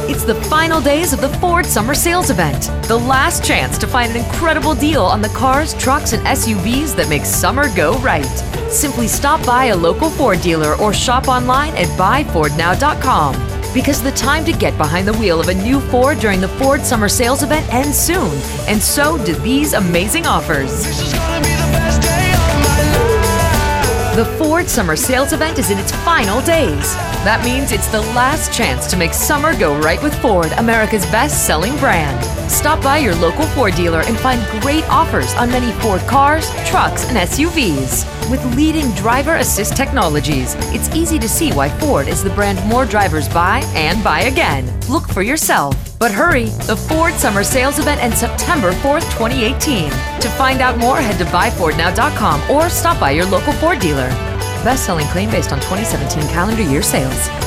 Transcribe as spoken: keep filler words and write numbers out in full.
It's the final days of the Ford Summer Sales Event. The last chance to find an incredible deal on the cars, trucks, and S U Vs that make summer go right. Simply stop by a local Ford dealer or shop online at buy ford now dot com. Because the time to get behind the wheel of a new Ford during the Ford Summer Sales Event ends soon, and so do these amazing offers. This is gonna be the best day of my life. The Ford Summer Sales Event is in its final days. That means it's the last chance to make summer go right with Ford, America's best-selling brand. Stop by your local Ford dealer and find great offers on many Ford cars, trucks, and S U Vs. With leading driver assist technologies, it's easy to see why Ford is the brand more drivers buy and buy again. Look for yourself. But hurry, the Ford Summer Sales Event ends September fourth, twenty eighteen. To find out more, head to buy ford now dot com or stop by your local Ford dealer. Best-selling claim based on twenty seventeen calendar year sales.